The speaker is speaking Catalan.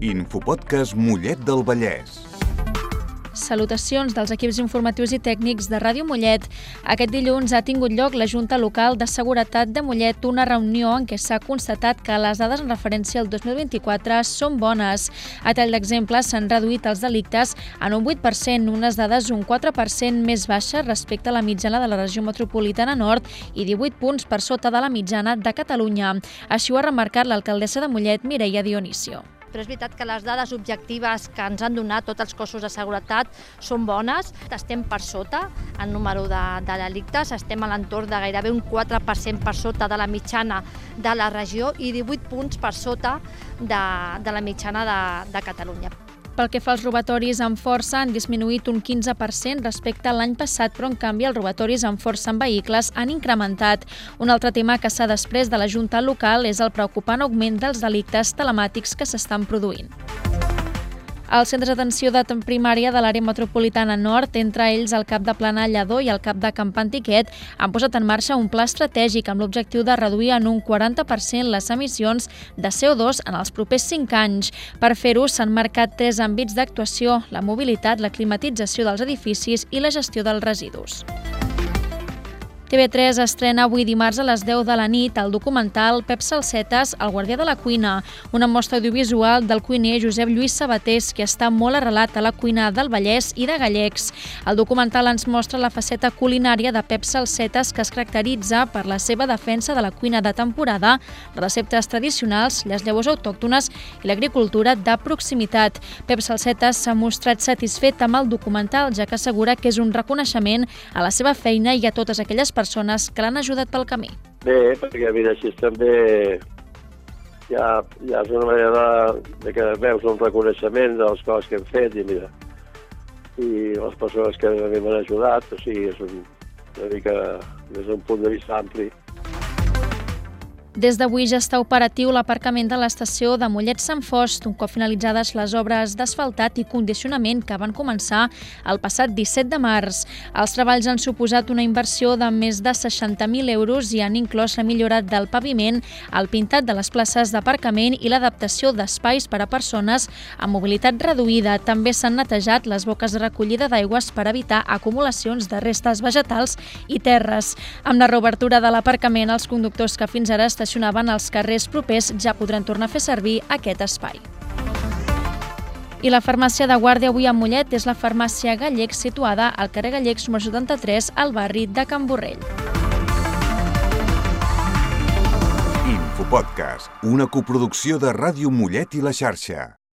Infopodcast Mollet del Vallès. Salutacions dels equips informatius i tècnics de Ràdio Mollet. Aquest dilluns ha tingut lloc la Junta Local de Seguretat de Mollet, una reunió en què s'ha constatat que les dades en referència al 2024 són bones. A tall d'exemple, s'han reduït els delictes en un 8%, unes dades un 4% més baixes respecte a la mitjana de la regió metropolitana nord i 18 punts per sota de la mitjana de Catalunya. Així ho ha remarcat l'alcaldessa de Mollet, Mireia Dionisio. Però és veritat que les dades objectives que ens han donat tots els cossos de seguretat són bones. Estem per sota en número de delictes, estem a l'entorn de gairebé un 4% per sota de la mitjana de la regió i 18 punts per sota de la mitjana de Catalunya. Pel que fa als robatoris amb força, han disminuït un 15% respecte a l'any passat, però en canvi els robatoris amb força en vehicles han incrementat. Un altre tema que s'ha després de la Junta Local és el preocupant augment dels delictes telemàtics que s'estan produint. Els centres d'atenció de primària de l'àrea metropolitana nord, entre ells el CAP de Plana Lledó i el CAP de Camp Antiquet, han posat en marxa un pla estratègic amb l'objectiu de reduir en un 40% les emissions de CO2 en els propers 5 anys. Per fer-ho, s'han marcat 3 àmbits d'actuació: la mobilitat, la climatització dels edificis i la gestió dels residus. TV3 estrena avui dimarts a les 10 de la nit el documental Pep Salsetes, el guardià de la cuina, una mostra audiovisual del cuiner Josep Lluís Sabatés, que està molt arrelat a la cuina del Vallès i de gallecs. El documental ens mostra la faceta culinària de Pep Salsetes, que es caracteritza per la seva defensa de la cuina de temporada, receptes tradicionals, les llavors autòctones i l'agricultura de proximitat. Pep Salsetes s'ha mostrat satisfet amb el documental, ja que assegura que és un reconeixement a la seva feina i a totes aquelles persones que l'han ajudat pel camí. Bé, perquè mira, així també ja és una manera de que veus un reconeixement de les coses que hem fet i mira, i les persones que a mi m'han ajudat, o sigui, és una mica des d'un punt de vista ampli. Des d'avui ja està operatiu l'aparcament de l'estació de Mollet-Sant Fost, un cop finalitzades les obres d'asfaltat i condicionament que van començar el passat 17 de març. Els treballs han suposat una inversió de més de 60.000 euros i han inclòs la millora del paviment, el pintat de les places d'aparcament i l'adaptació d'espais per a persones amb mobilitat reduïda. També s'han netejat les boques de recollida d'aigües per evitar acumulacions de restes vegetals i terres. Amb la reobertura de l'aparcament, els conductors que fins ara estacionaven als carrers propers ja podran tornar a fer servir aquest espai. I la farmàcia de guàrdia avui a Mollet és la farmàcia Gallecs, situada al carrer Gallecs número 73, al barri de Can Borrell. Infopodcast, una coproducció de Ràdio Mollet i la Xarxa.